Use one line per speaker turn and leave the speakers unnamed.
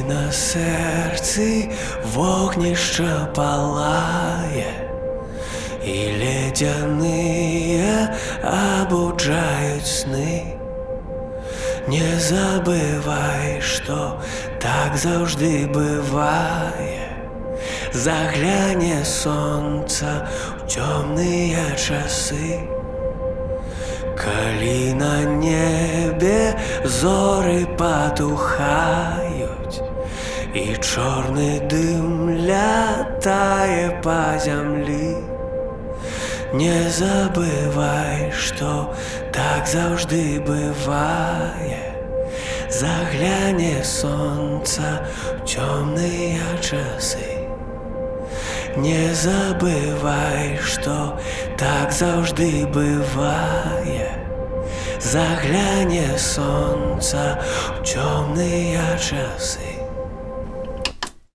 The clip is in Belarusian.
І на серці вогнище палає, і ледяные обуджают сны. Не забывай, что так завжди быває. Загляне сонце в темные часы, коли на небе зоры потухают, и черный дым летает по земле. Не забывай, что так завжди быває. Загляне сонце в темные часы. Не забывай, что так завжди быває. Загляне сонце в темные часы.